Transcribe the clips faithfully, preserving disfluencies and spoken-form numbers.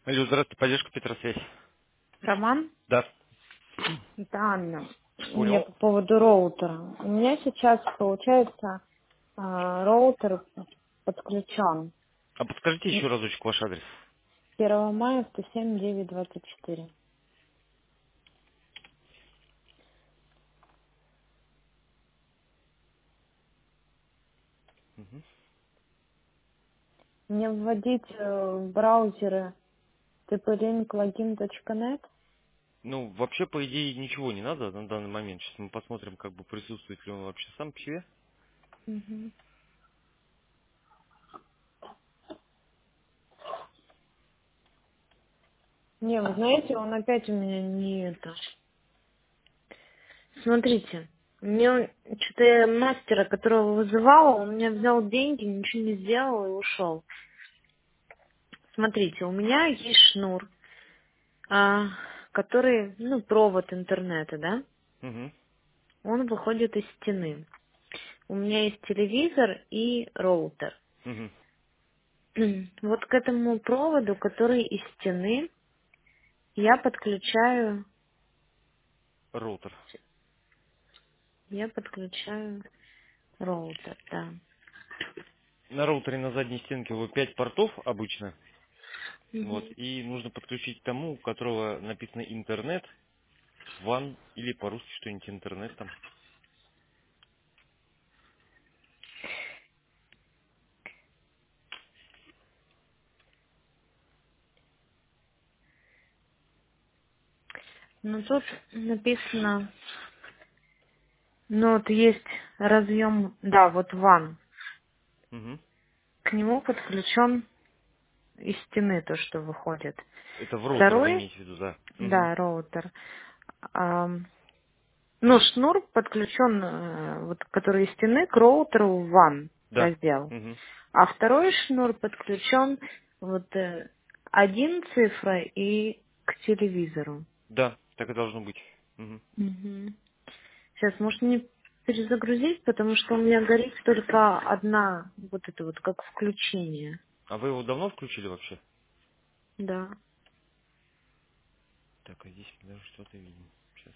Алло, здравствуйте, поддержка Петросвязь. Роман, Да, это Анна. Мне понял. по поводу роутера. У меня сейчас, получается, а, роутер подключен. А подскажите еще разочек ваш адрес. первого мая сто семь девять двадцать четыре. Мгм. Мне вводить э, в браузеры тплинклогин точка нет? Ну, вообще, по идее, ничего не надо на данный момент. Сейчас мы посмотрим, как бы присутствует ли он вообще сам по себе. Мгм. Не, вы знаете, он опять у меня не это. Смотрите, мне что-то я мастера, которого вызывала, он меня взял деньги, ничего не сделал и ушел. Смотрите, у меня есть шнур, а, который, ну, провод интернета, да, Угу. он выходит из стены. У меня есть телевизор и роутер. Угу. Вот к этому проводу, который из стены, я подключаю, Роутер. я подключаю роутер, да. На роутере на задней стенке у него пять портов обычно. Вот. Мгм. И нужно подключить к тому, у которого написано интернет, ван или по-русски что-нибудь интернет там. Ну, тут написано, ну, вот есть разъем, да, вот ван. Угу. К нему подключен из стены то, что выходит. Это в роутер вы Второй, имеете в виду, да. Угу. да, роутер. Ам, ну, шнур подключен, э, вот, который из стены, к роутеру в ван Да. раздел. Угу. А второй шнур подключен вот э, один цифра и к телевизору. Да, так и должно быть. Угу. Мгм. Сейчас, может, не перезагрузить, потому что у меня горит только одна, вот это вот, как включение. А вы его давно включили вообще? Да. Так, а здесь мы даже что-то видим. Сейчас.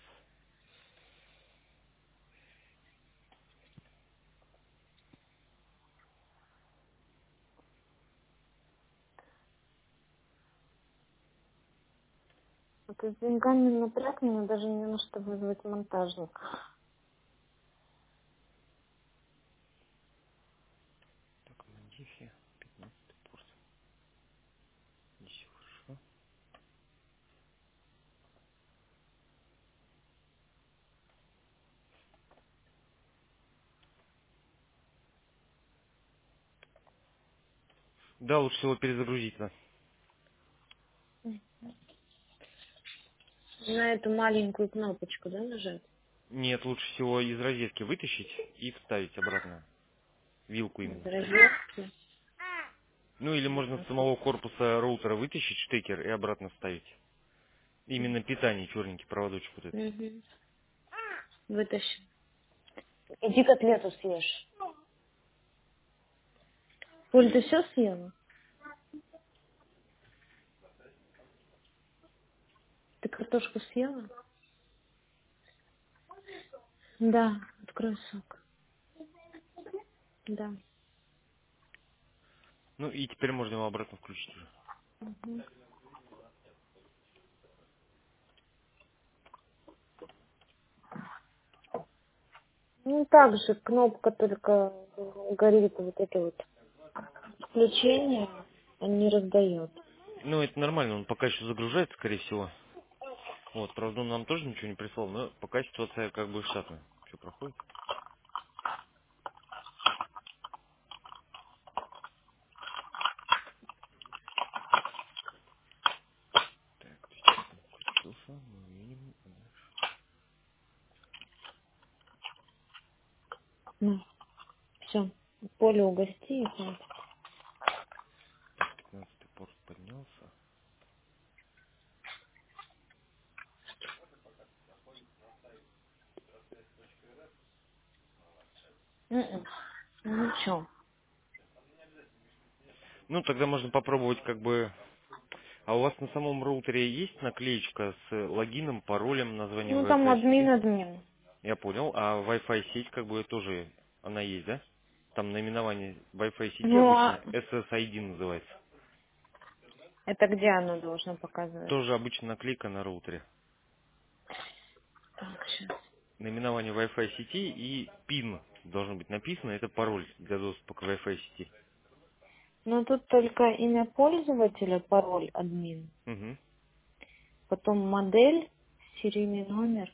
Это с деньгами напряг, мне даже не на что вызвать монтажника. Так, Мандифи, пятнадцатый порт. Здесь всё хорошо. Да, лучше всего перезагрузить, да. На эту маленькую кнопочку, да, нажать? Нет, лучше всего из розетки вытащить и вставить обратно. Вилку Из именно. розетки. Ну или можно с самого корпуса роутера вытащить штекер и обратно вставить. Именно питание, черненький проводочек вот этот. Угу. Вытащи. Иди котлету съешь. Оль, ты все съела? Ты картошку съела? Да, открой сок. Да. Ну и теперь можно его обратно включить уже. Ну, так же, кнопка только горит, вот это вот включение, он не раздает. Ну это нормально, он пока еще загружается, скорее всего. Вот, правда, он нам тоже ничего не прислал, но пока ситуация как бы штатная. Все проходит. Так, сейчас он включился, мы видим. Ну, все. Поле угости и хватит. Так, пятнадцатый порт поднялся. М-м. Ну, что? Ну, тогда можно попробовать как бы А у вас на самом роутере есть наклеечка с логином, паролем, названием Ну, там Wi-Fi админ, сети? админ. Я понял. А Wi-Fi сеть как бы тоже она есть, да? Там наименование Wi-Fi сети Ну, обычно а эс эс ай ди называется. это где оно должно показывать? Тоже обычно наклейка на роутере. Так, сейчас. Наименование Wi-Fi сети и пин должно быть написано. Это пароль для доступа к Wi-Fi сети. Ну, тут только имя пользователя, пароль, админ. Угу. Потом модель, серийный номер,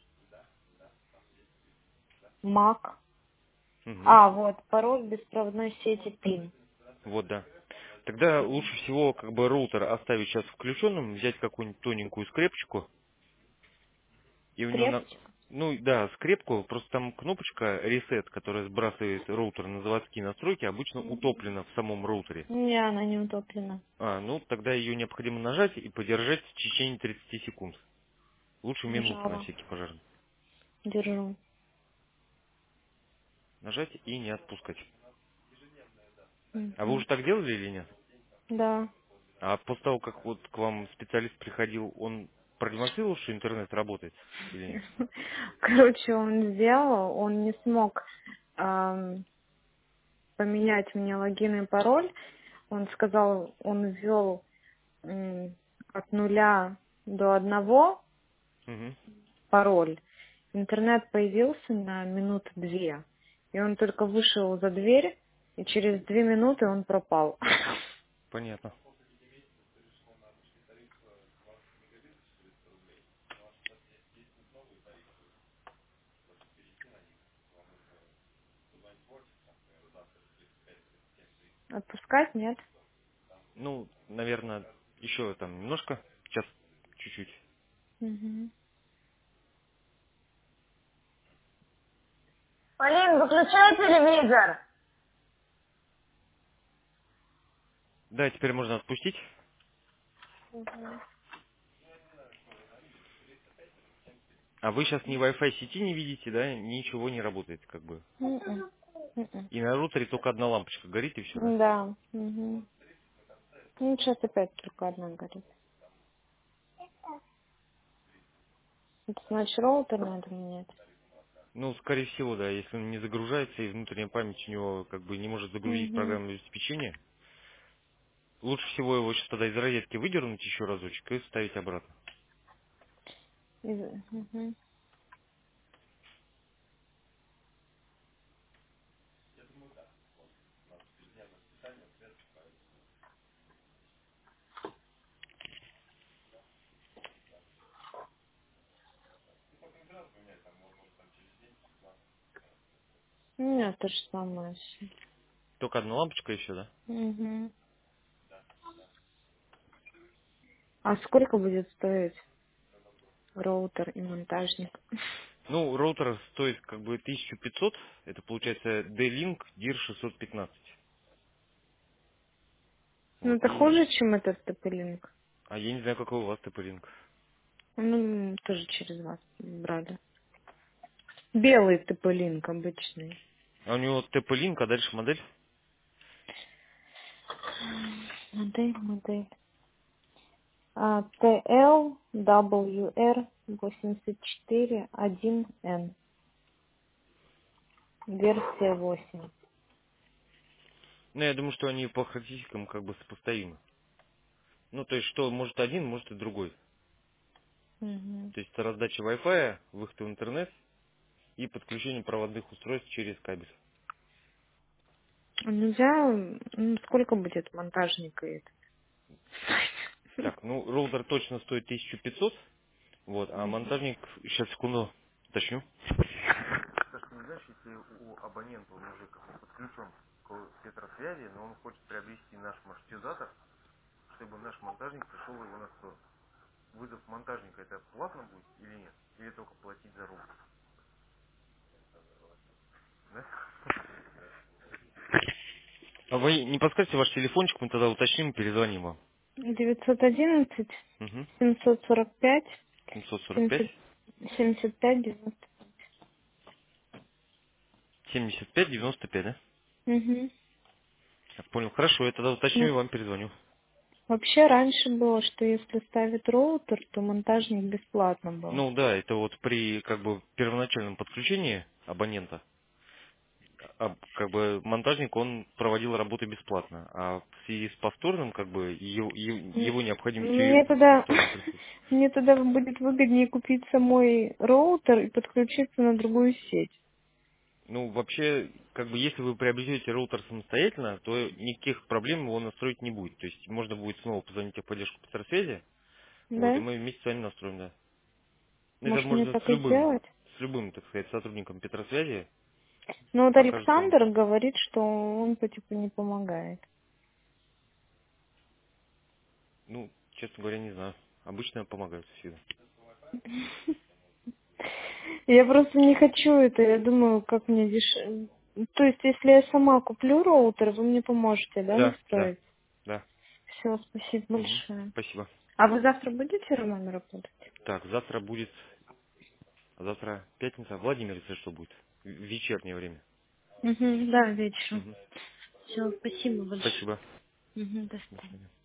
мак. Угу. А, вот, пароль беспроводной сети пин. Вот, да. Тогда лучше всего как бы роутер оставить сейчас включенным, взять какую-нибудь тоненькую скрепочку и у него на... Скрепочка. Ну да, скрепку, просто там кнопочка reset, которая сбрасывает роутер на заводские настройки, обычно Мгм. утоплена в самом роутере. Не, она не утоплена. А, ну тогда ее необходимо нажать и подержать в течение тридцати секунд. Лучше минуту на Нажала. всякий пожарный. Держу. Нажать и не отпускать. А вы Мгм. уже так делали или нет? Да. А после того, как вот к вам специалист приходил, он продемонстрировал, что интернет работает или нет? Короче, он сделал, он не смог ам, поменять мне логин и пароль. Он сказал, он ввел м, от нуля до одного Угу. пароль. Интернет появился на минут две. И он только вышел за дверь, и через две минуты он пропал. Понятно. Отпускать нет. Ну, наверное, еще там немножко, сейчас чуть-чуть. Мгм. Полин, выключай телевизор. Да, теперь можно отпустить. Мгм. А вы сейчас ни Wi-Fi сети не видите, да? Ничего не работает, как бы. Мгм. Мгм. И на рутере только одна лампочка горит и все, да? Да. Мгм. Ну, сейчас опять только одна горит. Это значит, роутер надо менять. Ну, скорее всего, да, если он не загружается и внутренняя память у него как бы не может загрузить Угу. программное обеспечение, лучше всего его сейчас тогда из розетки выдернуть еще разочек и вставить обратно. Угу. У меня то же самое. Только одна лампочка еще, да? Угу. А сколько будет стоить роутер и монтажник? Ну, роутер стоит как бы тысяча пятьсот, это получается D-Link дир шестьсот пятнадцать. Ну, Вот, это и... хуже, чем этот тополинг. А я не знаю, какой у вас TP-Link. Ну, тоже через вас брали. Белый тополинг обычный. А у него TP-Link, а дальше модель? Модель, модель. А, Т Л W R восемьдесят четыре один Н. Версия восемь. Ну, я думаю, что они по характеристикам как бы сопоставимы. Ну, то есть, что может один, может и другой. Угу. То есть, это раздача Wi-Fi, выход в интернет и подключение проводных устройств через кабель. Нельзя, ну, сколько будет монтажника это? Так, ну, роутер точно стоит тысяча пятьсот, вот, а Мгм. монтажник, сейчас, секунду, уточню. Саша, ты не знаешь, если у абонента, он уже как бы подключен к светосвязи, но он хочет приобрести наш маршрутизатор, чтобы наш монтажник пришел его на сторону. Вызов монтажника это платно будет или нет? Или только платить за роутер? Да? А вы не подскажете ваш телефончик, мы тогда уточним и перезвоним вам. девятьсот одиннадцать Угу. семьсот сорок пять семьсот сорок пять семьдесят семьдесят пять девяносто. семьдесят пять девяносто пять, да? Угу. Я понял. Хорошо, я тогда уточню и Ну, вам перезвоню. Вообще раньше было, что если ставит роутер, то монтажник бесплатно был. Ну да, это вот при как бы первоначальном подключении абонента, а, как бы монтажник он проводил работы бесплатно, а в связи с повторным как бы его, М, его необходимостью Мне и тогда, повторным присутствием. мне тогда будет выгоднее купить самой роутер и подключиться на другую сеть. Ну, вообще, как бы, если вы приобретете роутер самостоятельно, то никаких проблем его настроить не будет. То есть можно будет снова позвонить в поддержку по связи, вот, и Да? мы вместе с вами настроим, да. Ну, это Может, мне можно так с и любым, сделать? с любым, так сказать, сотрудником Петросвязи, Но вот покажет вам. Александр говорит, что он по типу не помогает. Ну, честно говоря, не знаю. Обычно помогают всегда. Я просто не хочу это, я думаю, как мне дешевле. То есть, если я сама куплю роутер, вы мне поможете, да, Да, да, настроить? да. Все, спасибо Мгм. большое. Спасибо. А вы завтра будете, Роман, работать? Так, завтра будет, завтра пятница, Владимир, если что будет, в вечернее время. Угу, да, вечером. Мгм. Все, спасибо большое. Спасибо. Угу, до До свидания. свидания.